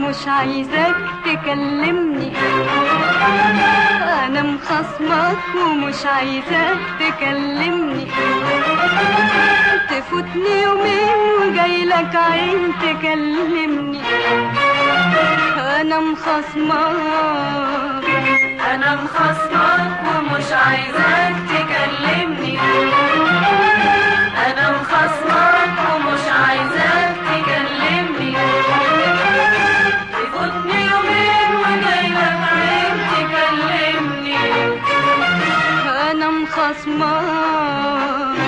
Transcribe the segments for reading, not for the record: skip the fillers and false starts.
ومش عايزاك تكلمني. انا مخصمك ومش عايزاك تكلمني. تفوتني يومين وجايلك عين تكلمني. انا مخصمك ومش عايزاك تكلمني. انا مخصمك ومش عايزاك تكلمني. تفوتني يومين وجايلك عين تكلمني. انا مخصمك.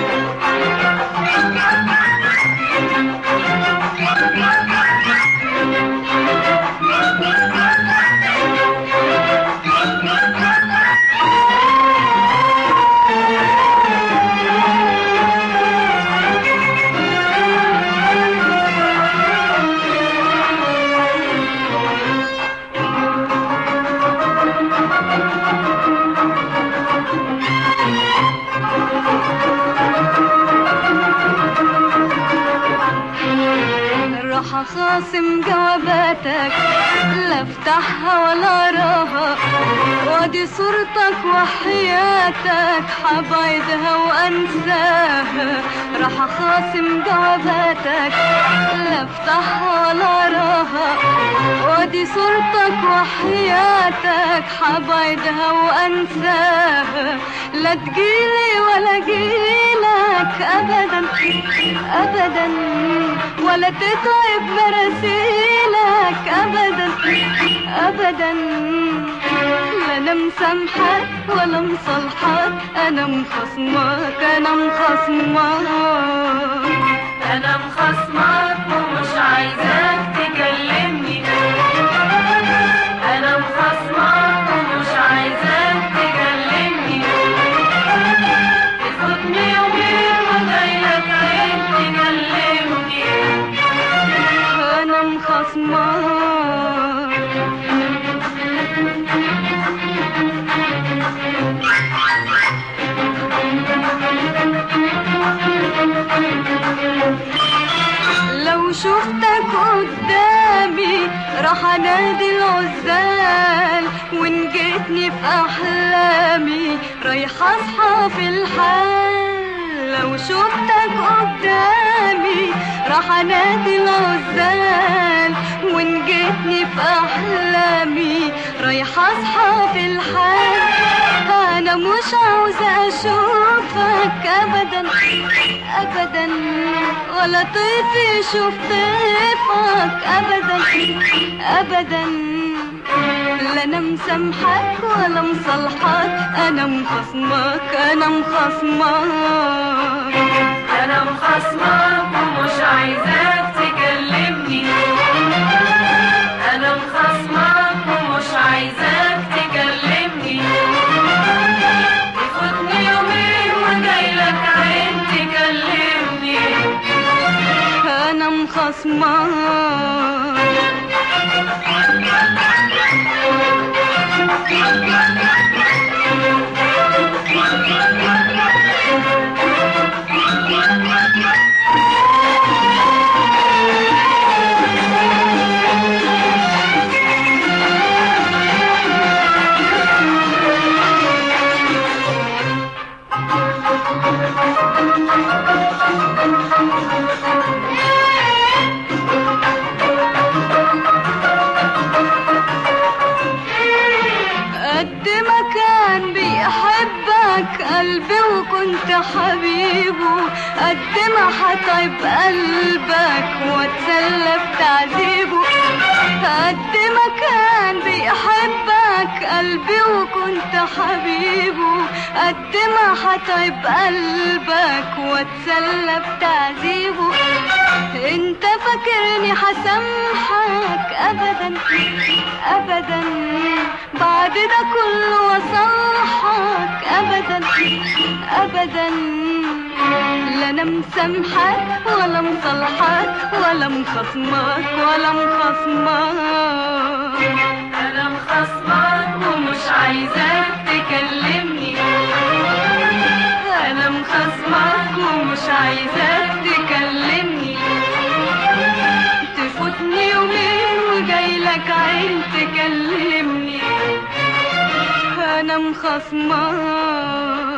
خاصم جواباتك لا افتحها ولا اراها. وادي صورتك وحياتك حبعدها وانساها. راح خاصم جواباتك لا افتحها ولا اراها. وادي صورتك وحياتك حبعدها وانساها. لا تجيلي ولا جيلك ابدا ابدا، ولا تتعب مراسيلك ابدا ابدا. لا انا مسامحك ولا مصالحك. انا مخصمك انا مخصمك ومش عايزاك تكلمني. انا مخصمك ومش عايزاك تكلمني. تفوتني يومين وجايلك عين تكلمني. انا مخصمك. لو شفتك قدامي راح انادي العزال. وان جيتني في احلامي رايحه اصحى في الحال. لو شفتك قدامي راح انادي العزال. وان جيتني في احلامي رايحه اصحى في الحال. انا مش عاوزه اشوفك ابدا ابدا، ولا طيفي شوف طيفك ابدا ابدا. لا انا مسامحك ولا مصالحك. انا مخصمك انا مخصمك ومش عايزاك تكلمني. انا مخصمك ومش عايزاك تكلمني. تفوتني يومين وجايلك عين تكلمني. انا مخصمك. قلبي وكنت حبيبه قد ما حطيب قلبك واتسلى بتعذيبه. قد ما كان بيحبك قلبي وكنت حبيبه قد ما حطيب قلبك واتسلى بتعذيبه. انت فاكرني حسامحك ابدا ابدا، بعد ده كله وصالحك ابدا ابدا. لا انا مسامحك ولا مصالحك ولا مخصمك انا مخصمك ومش عايزاك تكلمني. انا مخصمك ومش عايزاك تكلمني. تفوتني يومين وجايلك تكلمني. انا مخصمك